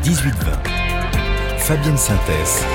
18h20. Fabienne Synthèse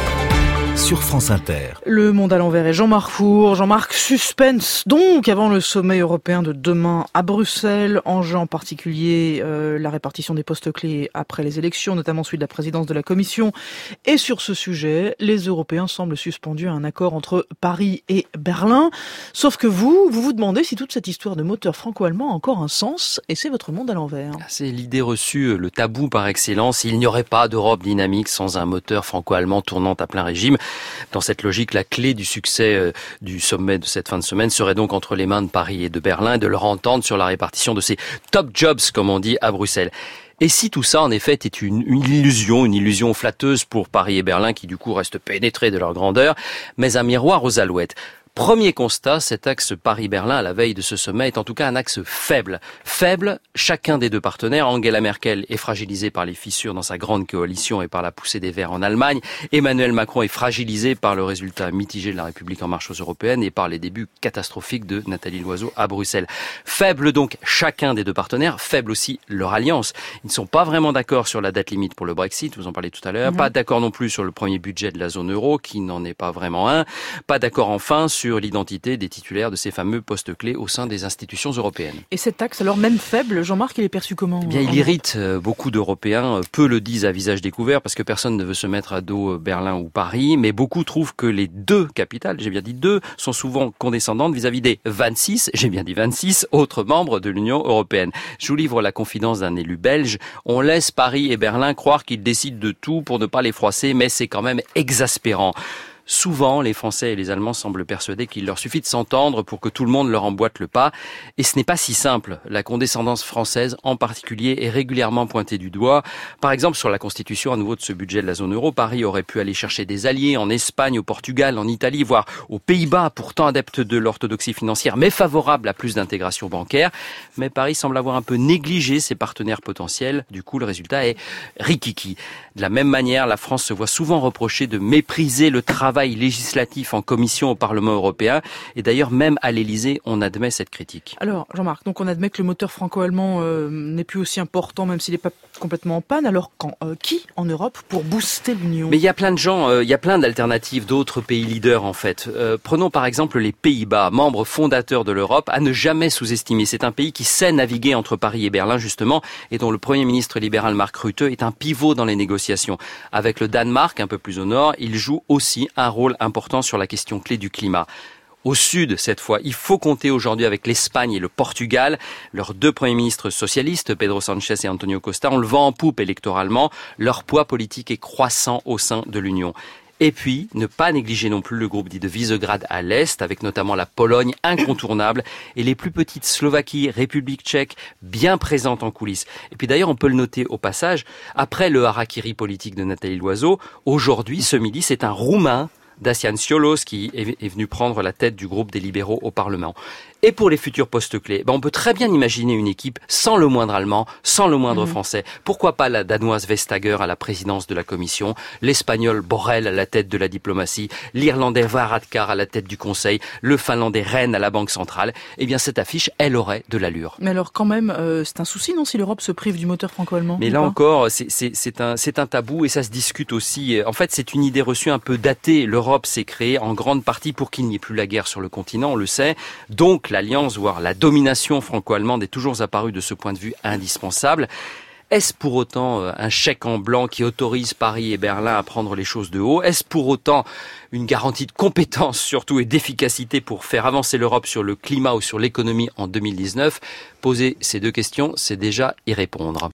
sur France Inter. Le Monde à l'envers et Jean-Marc Four. Jean-Marc, suspense donc avant le sommet européen de demain à Bruxelles. Enjeu en particulier la répartition des postes clés après les élections, notamment celui de la présidence de la Commission. Et sur ce sujet, les Européens semblent suspendus à un accord entre Paris et Berlin. Sauf que vous vous demandez si toute cette histoire de moteur franco-allemand a encore un sens, et c'est votre monde à l'envers. C'est l'idée reçue, le tabou par excellence. Il n'y aurait pas d'Europe dynamique sans un moteur franco-allemand tournant à plein régime. Dans cette logique, la clé du succès du sommet de cette fin de semaine serait donc entre les mains de Paris et de Berlin et de leur entendre sur la répartition de ces top jobs, comme on dit à Bruxelles. Et si tout ça, en effet, était une illusion flatteuse pour Paris et Berlin, qui du coup restent pénétrés de leur grandeur, mais un miroir aux alouettes. Premier constat, cet axe Paris-Berlin à la veille de ce sommet est en tout cas un axe faible. Faible, chacun des deux partenaires. Angela Merkel est fragilisée par les fissures dans sa grande coalition et par la poussée des Verts en Allemagne. Emmanuel Macron est fragilisé par le résultat mitigé de la République en marche aux européennes et par les débuts catastrophiques de Nathalie Loiseau à Bruxelles. Faible donc chacun des deux partenaires, faible aussi leur alliance. Ils ne sont pas vraiment d'accord sur la date limite pour le Brexit, vous en parlez tout à l'heure. Pas d'accord non plus sur le premier budget de la zone euro, qui n'en est pas vraiment un. Pas d'accord enfin sur l'identité des titulaires de ces fameux postes clés au sein des institutions européennes. Et cet axe, alors même faible, Jean-Marc, il est perçu comment ? Eh bien, il irrite beaucoup d'Européens. Peu le disent à visage découvert parce que personne ne veut se mettre à dos Berlin ou Paris. Mais beaucoup trouvent que les deux capitales, j'ai bien dit deux, sont souvent condescendantes vis-à-vis des 26, j'ai bien dit 26, autres membres de l'Union européenne. Je vous livre la confidence d'un élu belge. On laisse Paris et Berlin croire qu'ils décident de tout pour ne pas les froisser, mais c'est quand même exaspérant. Souvent, les Français et les Allemands semblent persuadés qu'il leur suffit de s'entendre pour que tout le monde leur emboîte le pas. Et ce n'est pas si simple. La condescendance française, en particulier, est régulièrement pointée du doigt. Par exemple, sur la constitution à nouveau de ce budget de la zone euro, Paris aurait pu aller chercher des alliés en Espagne, au Portugal, en Italie, voire aux Pays-Bas, pourtant adeptes de l'orthodoxie financière, mais favorables à plus d'intégration bancaire. Mais Paris semble avoir un peu négligé ses partenaires potentiels. Du coup, le résultat est rikiki. De la même manière, la France se voit souvent reprocher de mépriser le travail législatif en commission au Parlement européen. Et d'ailleurs, même à l'Élysée, on admet cette critique. Alors, Jean-Marc, donc on admet que le moteur franco-allemand n'est plus aussi important, même s'il n'est pas complètement en panne. Alors, qui en Europe pour booster l'Union ? Mais il y a plein de gens, il y a plein d'alternatives d'autres pays leaders, en fait. Prenons par exemple les Pays-Bas, membres fondateurs de l'Europe, à ne jamais sous-estimer. C'est un pays qui sait naviguer entre Paris et Berlin, justement, et dont le Premier ministre libéral Mark Rutte est un pivot dans les négociations. Avec le Danemark, un peu plus au nord, il joue aussi un rôle important sur la question clé du climat. Au sud, cette fois, il faut compter aujourd'hui avec l'Espagne et le Portugal. Leurs deux premiers ministres socialistes, Pedro Sánchez et Antonio Costa, ont le vent en poupe électoralement. Leur poids politique est croissant au sein de l'Union. Et puis, ne pas négliger non plus le groupe dit de Visegrad à l'Est, avec notamment la Pologne incontournable et les plus petites Slovaquie, République tchèque, bien présentes en coulisses. Et puis d'ailleurs, on peut le noter au passage, après le harakiri politique de Nathalie Loiseau, aujourd'hui, ce midi, c'est un Roumain, Dacian Cioloș, qui est venu prendre la tête du groupe des libéraux au Parlement. Et pour les futurs postes clés, on peut très bien imaginer une équipe sans le moindre Allemand, sans le moindre Français. Pourquoi pas la Danoise Vestager à la présidence de la Commission, l'Espagnol Borrell à la tête de la diplomatie, l'Irlandais Varadkar à la tête du Conseil, le Finlandais Rehn à la Banque centrale. Eh bien, cette affiche, elle aurait de l'allure. Mais alors, quand même, c'est un souci, non, si l'Europe se prive du moteur franco-allemand ? Mais là encore, c'est un tabou et ça se discute aussi. En fait, c'est une idée reçue un peu datée. L'Europe s'est créée en grande partie pour qu'il n'y ait plus la guerre sur le continent, on le sait. Donc, l'alliance, voire la domination franco-allemande est toujours apparue de ce point de vue indispensable. Est-ce pour autant un chèque en blanc qui autorise Paris et Berlin à prendre les choses de haut ? Est-ce pour autant une garantie de compétence surtout et d'efficacité pour faire avancer l'Europe sur le climat ou sur l'économie en 2019 ? Poser ces deux questions, c'est déjà y répondre.